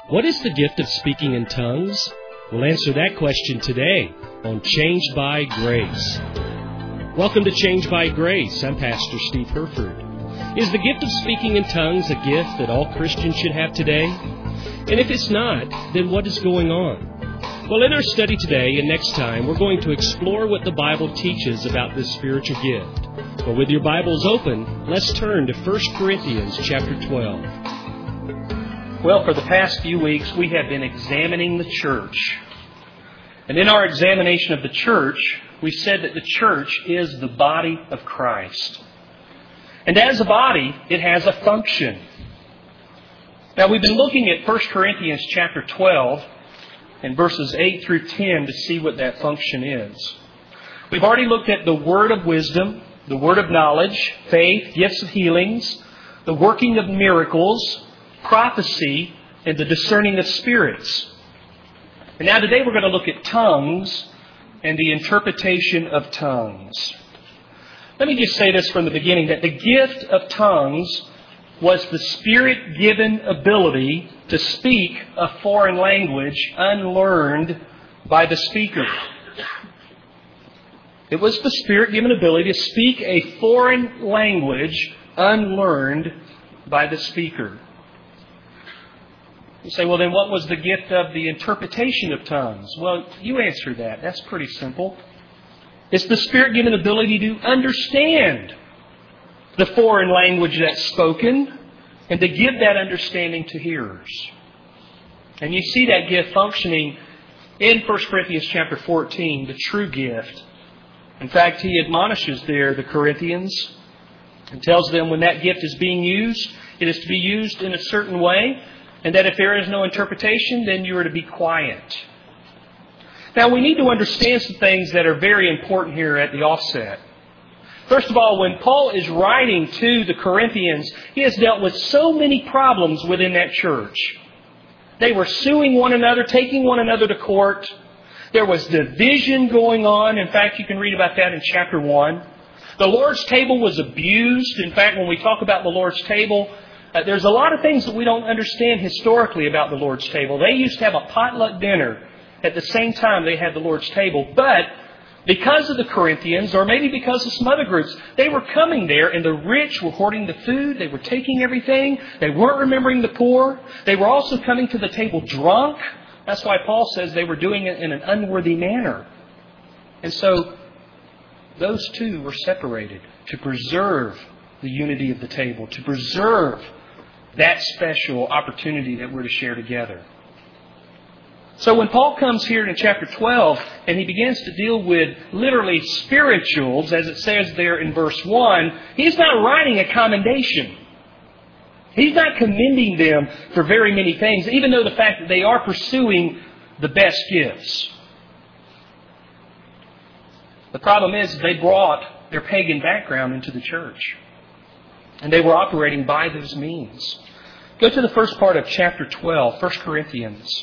What is the gift of speaking in tongues? We'll answer that question today on Changed by Grace. Welcome to Changed by Grace. I'm Pastor Steve Herford. Is the gift of speaking in tongues a gift that all Christians should have today? And if it's not, then what is going on? Well, in our study today and next time, we're going to explore what the Bible teaches about this spiritual gift. But with your Bibles open, let's turn to 1 Corinthians chapter 12. Well, for the past few weeks, we have been examining the church. And in our examination of the church, we said that the church is the body of Christ. And as a body, it has a function. Now, we've been looking at 1 Corinthians chapter 12 and verses 8 through 10 to see what that function is. We've already looked at the word of wisdom, the word of knowledge, faith, gifts of healings, the working of miracles, prophecy, and the discerning of spirits. And now today we're going to look at tongues and the interpretation of tongues. Let me just say this from the beginning, that the gift of tongues was the Spirit-given ability to speak a foreign language unlearned by the speaker. It was the Spirit-given ability to speak a foreign language unlearned by the speaker. You say, well, then what was the gift of the interpretation of tongues? Well, you answer that. That's pretty simple. It's the Spirit-given ability to understand the foreign language that's spoken and to give that understanding to hearers. And you see that gift functioning in 1 Corinthians chapter 14, the true gift. In fact, he admonishes there the Corinthians and tells them when that gift is being used, it is to be used in a certain way. And that if there is no interpretation, then you are to be quiet. Now, we need to understand some things that are very important here at the offset. First of all, when Paul is writing to the Corinthians, he has dealt with so many problems within that church. They were suing one another, taking one another to court. There was division going on. In fact, you can read about that in chapter 1. The Lord's table was abused. In fact, when we talk about the Lord's table, there's a lot of things that we don't understand historically about the Lord's table. They used to have a potluck dinner at the same time they had the Lord's table. But because of the Corinthians, or maybe because of some other groups, they were coming there and the rich were hoarding the food. They were taking everything. They weren't remembering the poor. They were also coming to the table drunk. That's why Paul says they were doing it in an unworthy manner. And so those two were separated to preserve the unity of the table, to preserve that special opportunity that we're to share together. So when Paul comes here in chapter 12 and he begins to deal with literally spirituals, as it says there in verse 1, he's not writing a commendation. He's not commending them for very many things, even though the fact that they are pursuing the best gifts. The problem is they brought their pagan background into the church. And they were operating by those means. Go to the first part of chapter 12, 1 Corinthians.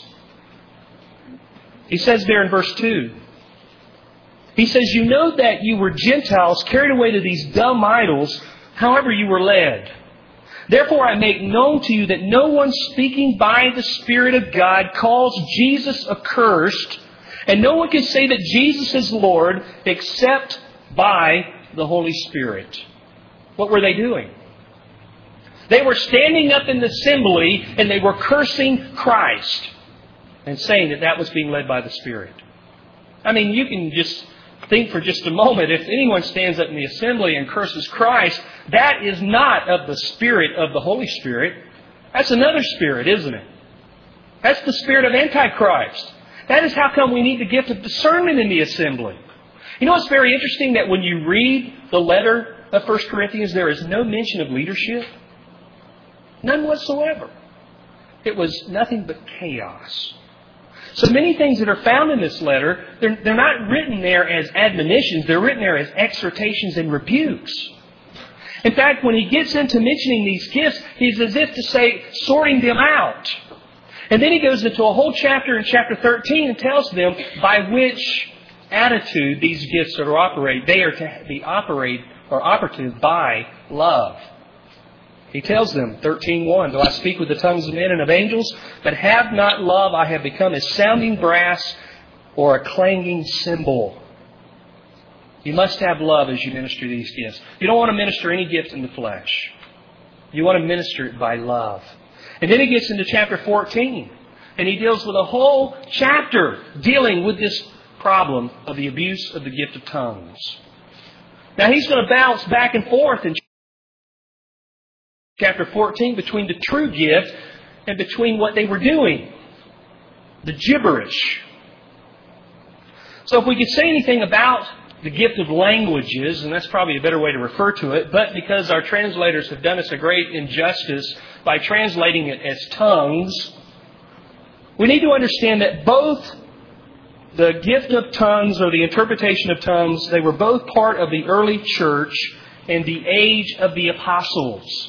He says there in verse 2, he says, "You know that you were Gentiles carried away to these dumb idols, however you were led. Therefore I make known to you that no one speaking by the Spirit of God calls Jesus accursed, and no one can say that Jesus is Lord except by the Holy Spirit." What were they doing? They were standing up in the assembly and they were cursing Christ and saying that that was being led by the Spirit. I mean, you can just think for just a moment, if anyone stands up in the assembly and curses Christ, that is not of the Spirit of the Holy Spirit. That's another spirit, isn't it? That's the spirit of Antichrist. That is how come we need the gift of discernment in the assembly. You know, it's very interesting that when you read the letter of 1 Corinthians, there is no mention of leadership. None whatsoever. It was nothing but chaos. So many things that are found in this letter, they're not written there as admonitions. They're written there as exhortations and rebukes. In fact, when he gets into mentioning these gifts, he's as if to say, sorting them out. And then he goes into a whole chapter in chapter 13 and tells them by which attitude these gifts are to operate. They are to be operated or operative by love. He tells them, 13:1, "Though I speak with the tongues of men and of angels, but have not love, I have become as sounding brass or a clanging cymbal." You must have love as you minister these gifts. You don't want to minister any gift in the flesh. You want to minister it by love. And then he gets into chapter 14, and he deals with a whole chapter dealing with this problem of the abuse of the gift of tongues. Now he's going to bounce back and forth in chapter 14 between the true gift and between what they were doing, the gibberish. So if we could say anything about the gift of languages, and that's probably a better way to refer to it, but because our translators have done us a great injustice by translating it as tongues, we need to understand that both the gift of tongues or the interpretation of tongues, they were both part of the early church and the age of the apostles.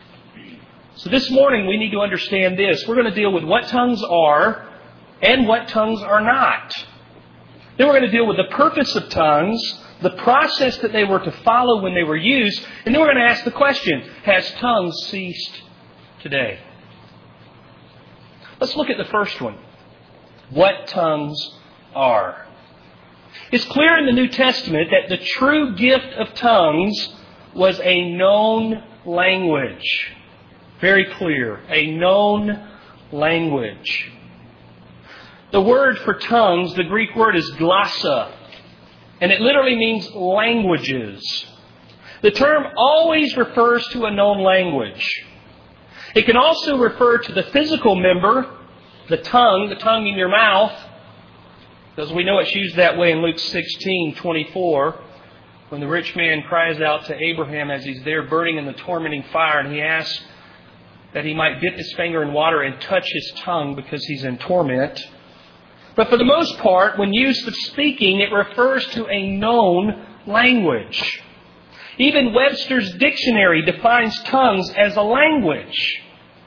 So this morning we need to understand this. We're going to deal with what tongues are and what tongues are not. Then we're going to deal with the purpose of tongues, the process that they were to follow when they were used, and then we're going to ask the question, has tongues ceased today? Let's look at the first one. What tongues are. It's clear in the New Testament that the true gift of tongues was a known language. Very clear. A known language. The word for tongues, the Greek word is glossa, and it literally means languages. The term always refers to a known language. It can also refer to the physical member, the tongue in your mouth, because we know it's used that way in Luke 16:24, when the rich man cries out to Abraham as he's there burning in the tormenting fire, and he asks that he might dip his finger in water and touch his tongue because he's in torment. But for the most part, when used of speaking, it refers to a known language. Even Webster's dictionary defines tongues as a language.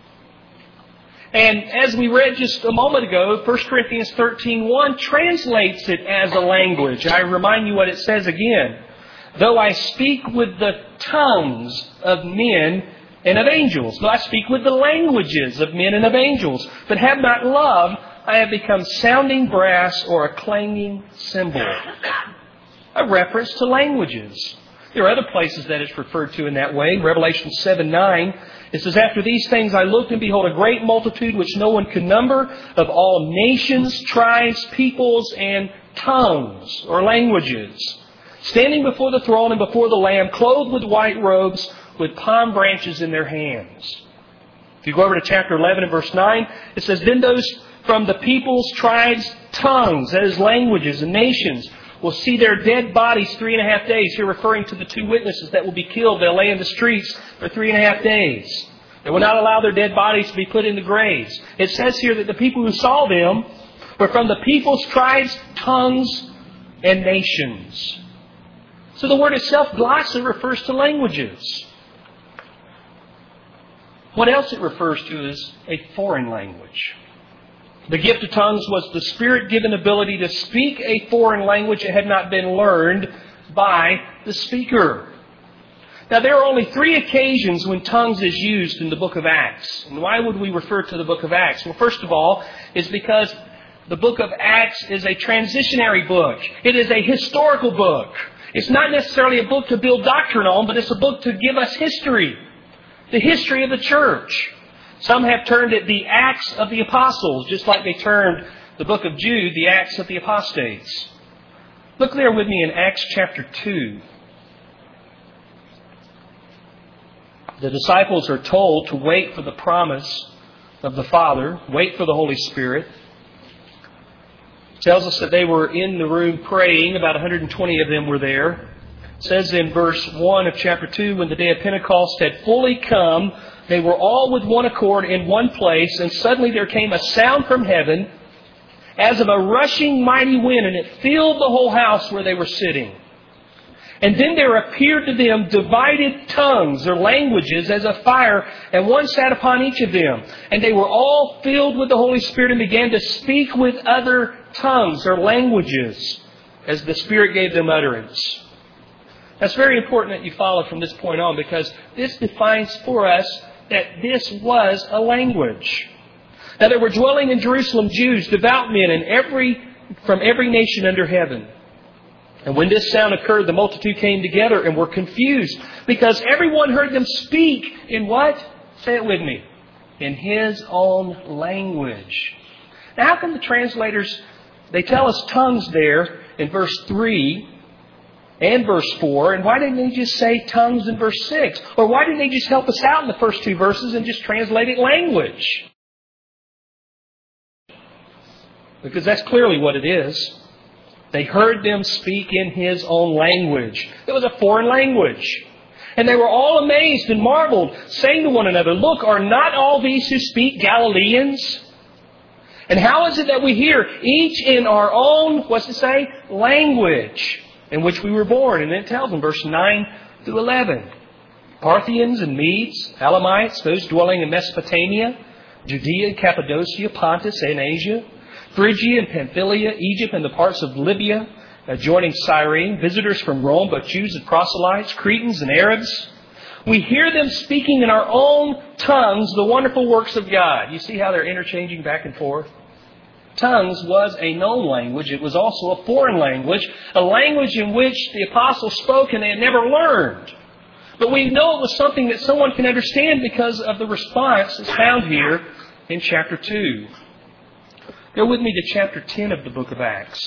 And as we read just a moment ago, 1 Corinthians 13:1 translates it as a language. I remind you what it says again. "Though I speak with the tongues of men and of angels." Though I speak with the languages of men and of angels, but have not love, I have become sounding brass or a clanging cymbal. A reference to languages. There are other places that it's referred to in that way. Revelation 7:9, it says, "After these things I looked, and behold, a great multitude which no one could number, of all nations, tribes, peoples, and tongues," or languages, "standing before the throne and before the Lamb, clothed with white robes, with palm branches in their hands." If you go over to chapter 11 and verse 9, it says, "Then those from the peoples, tribes, tongues," that is languages and nations, "will see their dead bodies 3.5 days." Here referring to the 2 witnesses that will be killed. They'll lay in the streets for 3.5 days. They will not allow their dead bodies to be put in the graves. It says here that the people who saw them were from the peoples, tribes, tongues, and nations. So the word itself, glossa, refers to languages. What else it refers to is a foreign language. The gift of tongues was the Spirit-given ability to speak a foreign language that had not been learned by the speaker. Now, there are only 3 occasions when tongues is used in the book of Acts. And why would we refer to the book of Acts? Well, first of all, is because the book of Acts is a transitionary book. It is a historical book. It's not necessarily a book to build doctrine on, but it's a book to give us history. The history of the church. Some have termed it the Acts of the Apostles, just like they termed the book of Jude the Acts of the Apostates. Look there with me in Acts chapter 2. The disciples are told to wait for the promise of the Father, wait for the Holy Spirit. It tells us that they were in the room praying. About 120 of them were there. It says in verse 1 of chapter 2, "When the day of Pentecost had fully come, they were all with one accord in one place, and suddenly there came a sound from heaven as of a rushing mighty wind, and it filled the whole house where they were sitting. And then there appeared to them divided tongues or languages as a fire, and one sat upon each of them. And they were all filled with the Holy Spirit and began to speak with other tongues or languages as the Spirit gave them utterance." That's very important that you follow from this point on, because this defines for us that this was a language. Now there were dwelling in Jerusalem Jews, devout men from every nation under heaven. And when this sound occurred, the multitude came together and were confused, because everyone heard them speak in what? Say it with me. In his own language. Now how come the translators, they tell us tongues there in verse 3 and verse 4, and why didn't they just say tongues in verse 6? Or why didn't they just help us out in the first two verses and just translate it language? Because that's clearly what it is. They heard them speak in his own language. It was a foreign language. And they were all amazed and marveled, saying to one another, "Look, are not all these who speak Galileans? And how is it that we hear each in our own," what's it say? "Language in which we were born?" And it tells them, verse 9 through 11. Parthians and Medes, Elamites, those dwelling in Mesopotamia, Judea and Cappadocia, Pontus and Asia, Phrygia and Pamphylia, Egypt and the parts of Libya, adjoining Cyrene, visitors from Rome, both Jews and proselytes, Cretans and Arabs. We hear them speaking in our own tongues the wonderful works of God. You see how they're interchanging back and forth? Tongues was a known language. It was also a foreign language, a language in which the apostles spoke and they had never learned. But we know it was something that someone can understand because of the response that's found here in chapter 2. Go with me to chapter 10 of the book of Acts.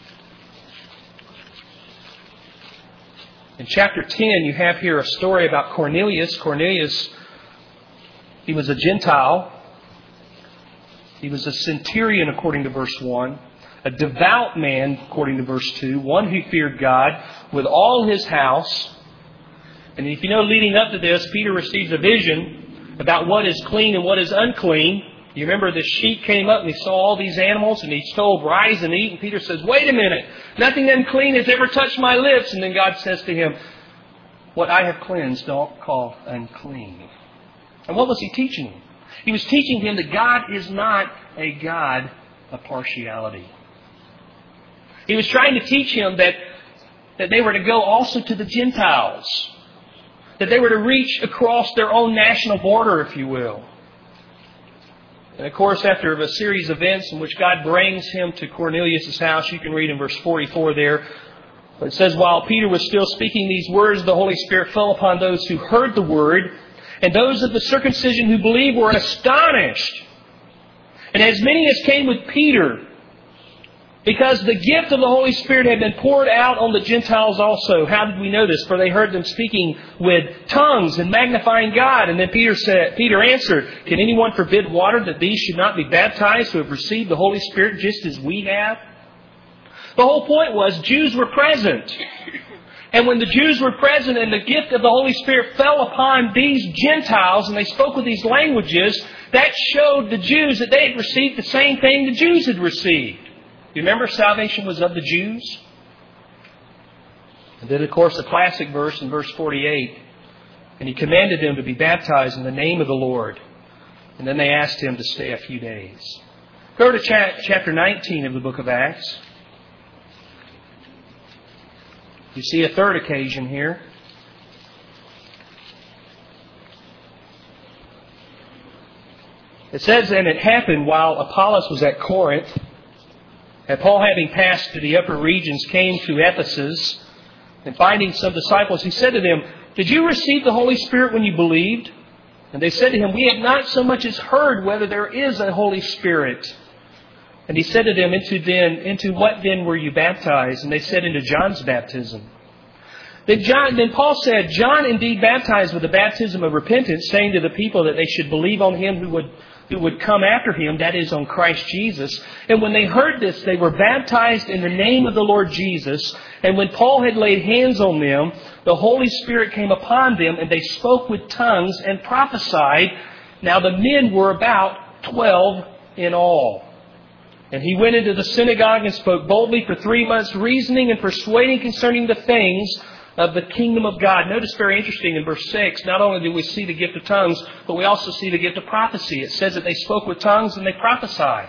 In chapter 10, you have here a story about Cornelius. Cornelius, he was a Gentile. He was a centurion, according to verse 1. A devout man, according to verse 2. One who feared God with all his house. And if you know, leading up to this, Peter receives a vision about what is clean and what is unclean. You remember the sheep came up and he saw all these animals and he's told, "Rise and eat." And Peter says, "Wait a minute. Nothing unclean has ever touched my lips." And then God says to him, "What I have cleansed, don't call unclean." And what was he teaching him? He was teaching him that God is not a God of partiality. He was trying to teach him that they were to go also to the Gentiles. That they were to reach across their own national border, if you will. And of course, after a series of events in which God brings him to Cornelius' house, you can read in verse 44 there. It says, "While Peter was still speaking these words, the Holy Spirit fell upon those who heard the word, and those of the circumcision who believed were astonished. And as many as came with Peter, because the gift of the Holy Spirit had been poured out on the Gentiles also." How did we know this? "For they heard them speaking with tongues and magnifying God." And then Peter answered, "Can anyone forbid water that these should not be baptized who have received the Holy Spirit just as we have?" The whole point was Jews were present. And when the Jews were present and the gift of the Holy Spirit fell upon these Gentiles and they spoke with these languages, that showed the Jews that they had received the same thing the Jews had received. You remember salvation was of the Jews? And then, of course, the classic verse in verse 48. "And he commanded them to be baptized in the name of the Lord." And then they asked him to stay a few days. Go to chapter 19 of the book of Acts. You see a third occasion here. It says, "And it happened while Apollos was at Corinth, and Paul, having passed to the upper regions, came to Ephesus, and finding some disciples, he said to them, 'Did you receive the Holy Spirit when you believed?' And they said to him, 'We have not so much as heard whether there is a Holy Spirit.' And he said to them, 'Into what then were you baptized?' And they said, 'Into John's baptism.' Then Paul said, 'John indeed baptized with the baptism of repentance, saying to the people that they should believe on him who would come after him, that is, on Christ Jesus. And when they heard this, they were baptized in the name of the Lord Jesus. And when Paul had laid hands on them, the Holy Spirit came upon them, and they spoke with tongues and prophesied. Now the men were about 12 in all. And he went into the synagogue and spoke boldly for 3 months, reasoning and persuading concerning the things of the kingdom of God." Notice very interesting in verse 6, not only do we see the gift of tongues, but we also see the gift of prophecy. It says that they spoke with tongues and they prophesied.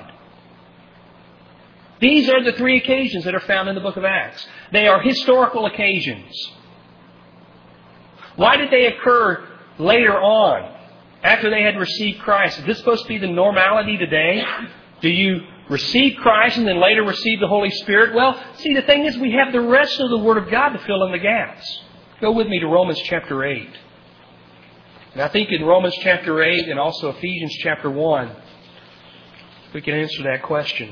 These are the 3 occasions that are found in the book of Acts. They are historical occasions. Why did they occur later on, after they had received Christ? Is this supposed to be the normality today? Do you receive Christ and then later receive the Holy Spirit? Well, see, the thing is we have the rest of the Word of God to fill in the gaps. Go with me to Romans chapter 8. And I think in Romans chapter 8 and also Ephesians chapter 1, we can answer that question.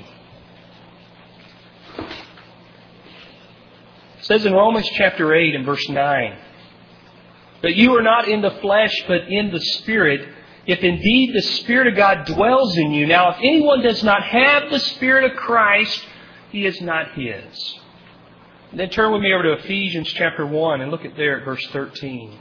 It says in Romans chapter 8 and verse 9, "But you are not in the flesh, but in the Spirit, if indeed the Spirit of God dwells in you. Now, if anyone does not have the Spirit of Christ, he is not His." And then turn with me over to Ephesians chapter 1 and look at there at verse 13.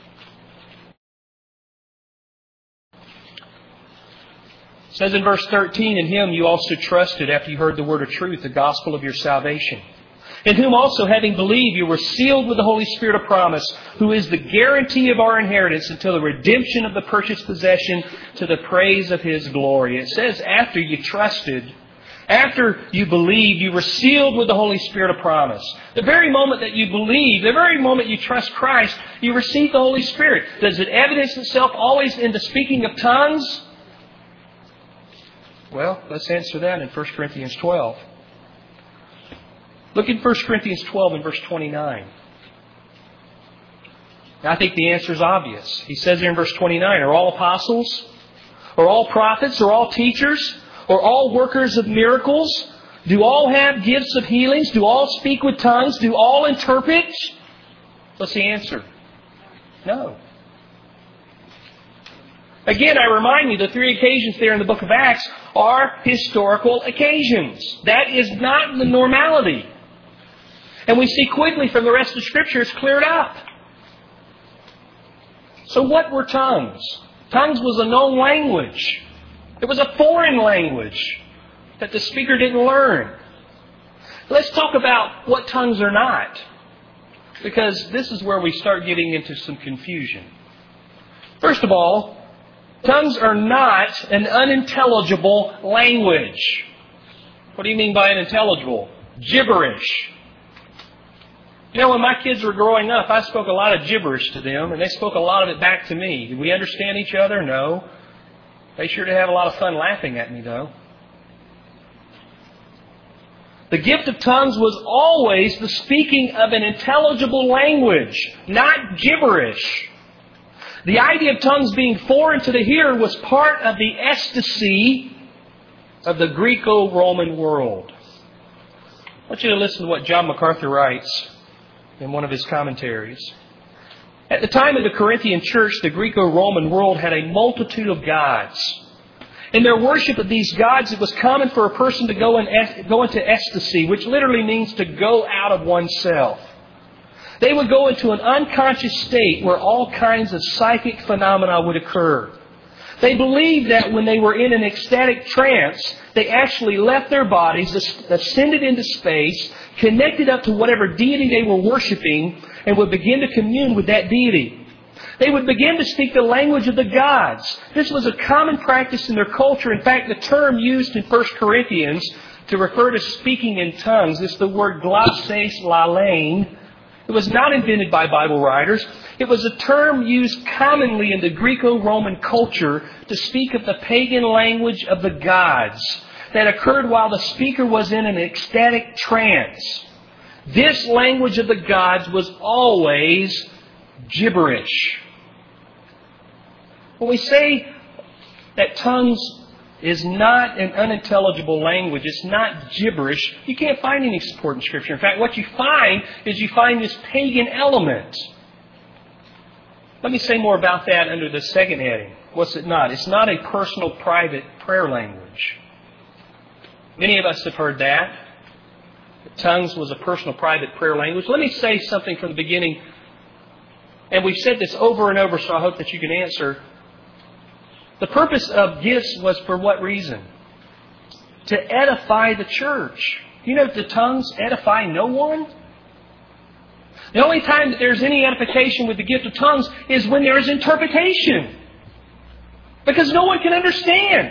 It says in verse 13, "In Him you also trusted after you heard the word of truth, the gospel of your salvation. In whom also, having believed, you were sealed with the Holy Spirit of promise, who is the guarantee of our inheritance until the redemption of the purchased possession to the praise of His glory." It says after you trusted, after you believed, you were sealed with the Holy Spirit of promise. The very moment that you believe, the very moment you trust Christ, you receive the Holy Spirit. Does it evidence itself always in the speaking of tongues? Well, let's answer that in 1 Corinthians 12. Look at 1 Corinthians 12 and verse 29. I think the answer is obvious. He says there in verse 29, "Are all apostles? Are all prophets? Are all teachers? Are all workers of miracles? Do all have gifts of healings? Do all speak with tongues? Do all interpret?" What's the answer? No. Again, I remind you, the 3 occasions there in the book of Acts are historical occasions. That is not the normality. And we see quickly from the rest of the Scripture it's cleared up. So what were tongues? Tongues was a known language. It was a foreign language that the speaker didn't learn. Let's talk about what tongues are not, because this is where we start getting into some confusion. First of all, tongues are not an unintelligible language. What do you mean by unintelligible? Gibberish. You know, when my kids were growing up, I spoke a lot of gibberish to them, and they spoke a lot of it back to me. Did we understand each other? No. They sure did have a lot of fun laughing at me, though. The gift of tongues was always the speaking of an intelligible language, not gibberish. The idea of tongues being foreign to the hearer was part of the ecstasy of the Greco-Roman world. I want you to listen to what John MacArthur writes in one of his commentaries. At the time of the Corinthian church, the Greco-Roman world had a multitude of gods. In their worship of these gods, it was common for a person to go into ecstasy, which literally means to go out of oneself. They would go into an unconscious state where all kinds of psychic phenomena would occur. They believed that when they were in an ecstatic trance, they actually left their bodies, ascended into space, connected up to whatever deity they were worshiping, and would begin to commune with that deity. They would begin to speak the language of the gods. This was a common practice in their culture. In fact, the term used in 1 Corinthians to refer to speaking in tongues is the word glosses lalein. It was not invented by Bible writers. It was a term used commonly in the Greco-Roman culture to speak of the pagan language of the gods that occurred while the speaker was in an ecstatic trance. This language of the gods was always gibberish. When we say that tongues is not an unintelligible language, it's not gibberish, you can't find any support in Scripture. In fact, what you find is you find this pagan element. Let me say more about that under the second heading. What's it not? It's not a personal, private prayer language. Many of us have heard that. Tongues was a personal, private prayer language. Let me say something from the beginning. And we've said this over and over, so I hope that you can answer. The purpose of gifts was for what reason? To edify the church. You know, the tongues edify no one. The only time that there's any edification with the gift of tongues is when there is interpretation. Because no one can understand.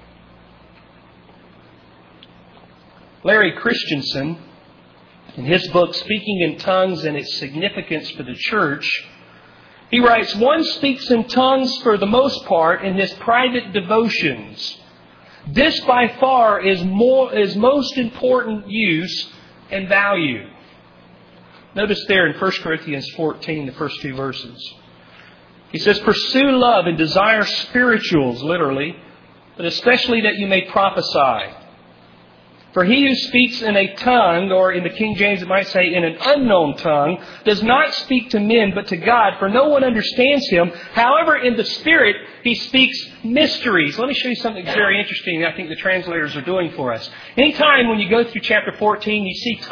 Larry Christensen, in his book, Speaking in Tongues and Its Significance for the Church, He writes, one speaks in tongues for the most part in his private devotions. This by far is most important use and value. Notice there in 1 Corinthians 14, the first 2 verses. He says, pursue love and desire spirituals, literally, but especially that you may prophesy. For he who speaks in a tongue, or in the King James it might say in an unknown tongue, does not speak to men but to God, for no one understands him. However, in the Spirit, he speaks mysteries. Let me show you something very interesting that I think the translators are doing for us. Anytime when you go through chapter 14, you see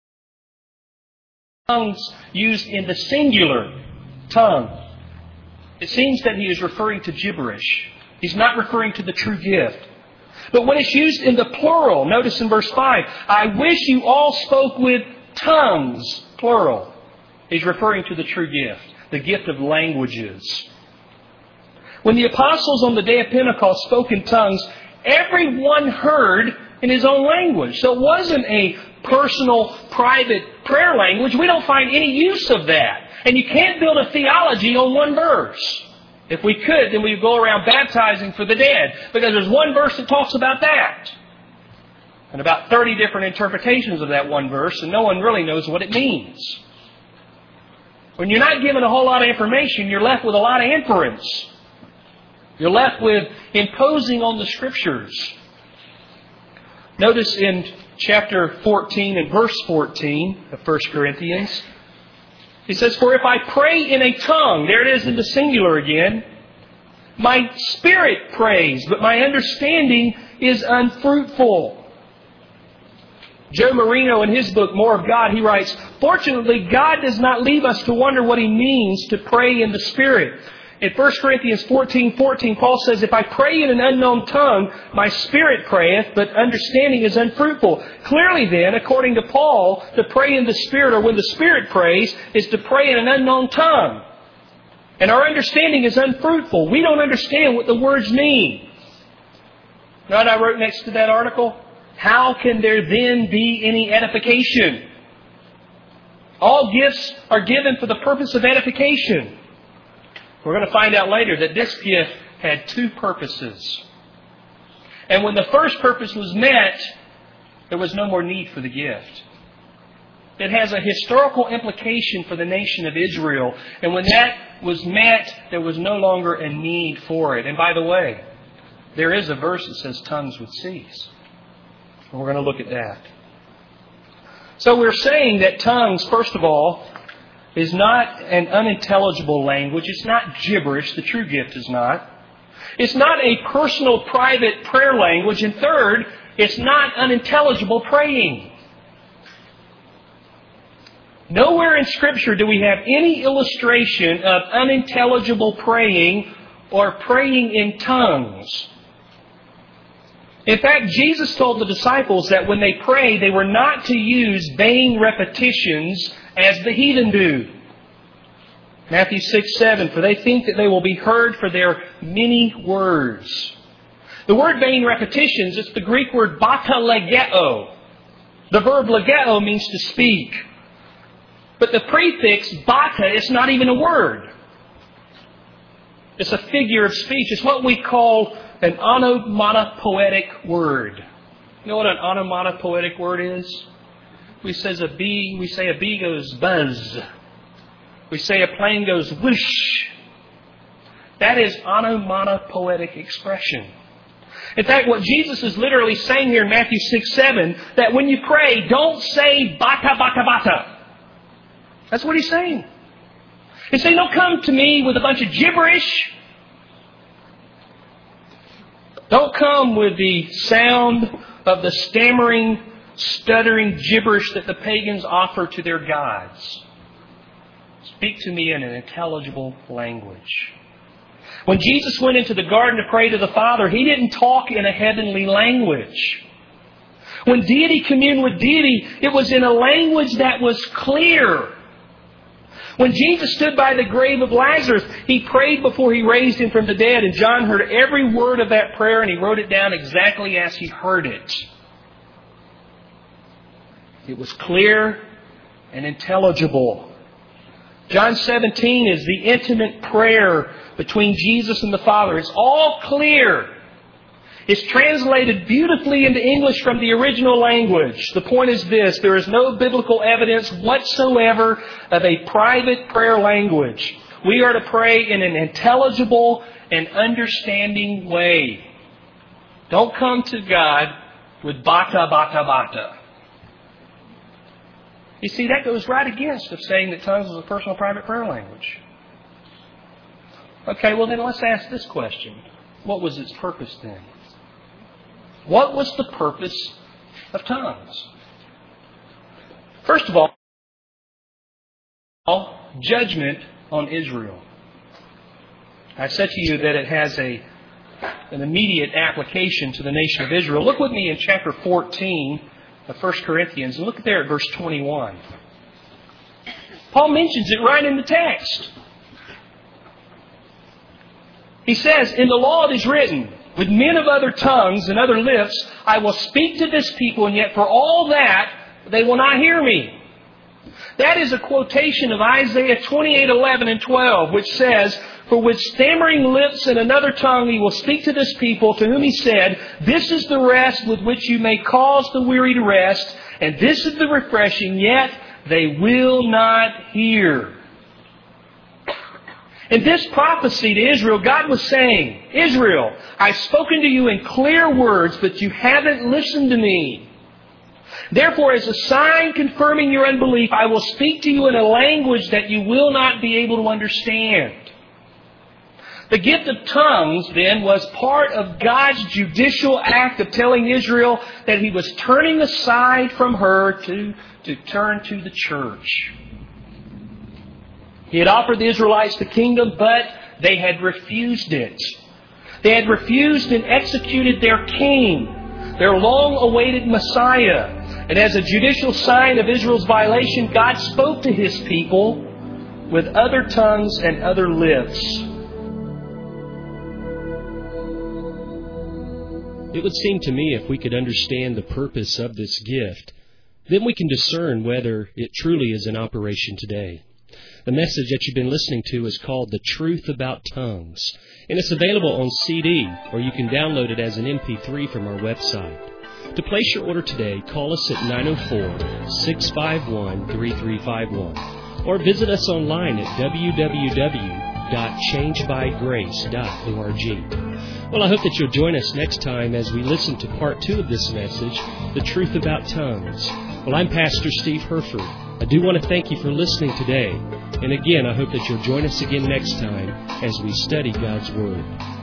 tongues used in the singular tongue, it seems that he is referring to gibberish. He's not referring to the true gift. But when it's used in the plural, notice in verse 5, I wish you all spoke with tongues, plural. He's referring to the true gift, the gift of languages. When the apostles on the day of Pentecost spoke in tongues, everyone heard in his own language. So it wasn't a personal, private prayer language. We don't find any use of that. And you can't build a theology on one verse. If we could, then we'd go around baptizing for the dead. Because there's one verse that talks about that. And about 30 different interpretations of that one verse, and no one really knows what it means. When you're not given a whole lot of information, you're left with a lot of inference. You're left with imposing on the Scriptures. Notice in chapter 14 and verse 14 of 1 Corinthians, he says, for if I pray in a tongue, there it is in the singular again, my spirit prays, but my understanding is unfruitful. Joe Marino, in his book, More of God, he writes, fortunately, God does not leave us to wonder what He means to pray in the Spirit. In 1 Corinthians 14:14, Paul says, if I pray in an unknown tongue, my spirit prayeth, but understanding is unfruitful. Clearly then, according to Paul, to pray in the Spirit, or when the Spirit prays, is to pray in an unknown tongue. And our understanding is unfruitful. We don't understand what the words mean. Now, I wrote next to that article, how can there then be any edification? All gifts are given for the purpose of edification. We're going to find out later that this gift had 2 purposes. And when the first purpose was met, there was no more need for the gift. It has a historical implication for the nation of Israel. And when that was met, there was no longer a need for it. And by the way, there is a verse that says tongues would cease. And we're going to look at that. So we're saying that tongues, first of all, is not an unintelligible language. It's not gibberish. The true gift is not. It's not a personal, private prayer language. And third, it's not unintelligible praying. Nowhere in Scripture do we have any illustration of unintelligible praying or praying in tongues. In fact, Jesus told the disciples that when they prayed, they were not to use vain repetitions as the heathen do. Matthew 6:7, for they think that they will be heard for their many words. The word vain repetitions is the Greek word batalegeo. The verb legeo means to speak. But the prefix bata is not even a word. It's a figure of speech. It's what we call an onomatopoetic word. You know what an onomatopoetic word is? We say a bee goes buzz. We say a plane goes whoosh. That is onomatopoetic expression. In fact, what Jesus is literally saying here in Matthew 6:7, that when you pray, don't say bata, bata, bata. That's what He's saying. He's saying, don't come to me with a bunch of gibberish. Don't come with the sound of the stammering, stuttering gibberish that the pagans offer to their gods. Speak to me in an intelligible language. When Jesus went into the garden to pray to the Father, He didn't talk in a heavenly language. When deity communed with deity, it was in a language that was clear. When Jesus stood by the grave of Lazarus, He prayed before He raised him from the dead, and John heard every word of that prayer, and he wrote it down exactly as he heard it. It was clear and intelligible. John 17 is the intimate prayer between Jesus and the Father. It's all clear. It's translated beautifully into English from the original language. The point is this: there is no biblical evidence whatsoever of a private prayer language. We are to pray in an intelligible and understanding way. Don't come to God with bata, bata, bata. You see, that goes right against of saying that tongues is a personal private prayer language. Okay, well then let's ask this question. What was its purpose then? What was the purpose of tongues? First of all, judgment on Israel. I said to you that it has an immediate application to the nation of Israel. Look with me in chapter 14 of 1 Corinthians and look there at verse 21. Paul mentions it right in the text. He says, "In the law it is written, with men of other tongues and other lips, I will speak to this people, and yet for all that, they will not hear me." That is a quotation of Isaiah 28:11 and 12, which says, "For with stammering lips and another tongue he will speak to this people, to whom he said, this is the rest with which you may cause the weary to rest, and this is the refreshing, yet they will not hear." In this prophecy to Israel, God was saying, "Israel, I've spoken to you in clear words, but you haven't listened to me. Therefore, as a sign confirming your unbelief, I will speak to you in a language that you will not be able to understand." The gift of tongues, then, was part of God's judicial act of telling Israel that He was turning aside from her to turn to the church. He had offered the Israelites the kingdom, but they had refused it. They had refused and executed their king, their long-awaited Messiah. And as a judicial sign of Israel's violation, God spoke to His people with other tongues and other lips. It would seem to me if we could understand the purpose of this gift, then we can discern whether it truly is in operation today. The message that you've been listening to is called The Truth About Tongues, and it's available on CD, or you can download it as an MP3 from our website. To place your order today, call us at 904-651-3351, or visit us online at www.changebygrace.org. Well, I hope that you'll join us next time as we listen to part 2 of this message, The Truth About Tongues. Well, I'm Pastor Steve Herford. I do want to thank you for listening today. And again, I hope that you'll join us again next time as we study God's Word.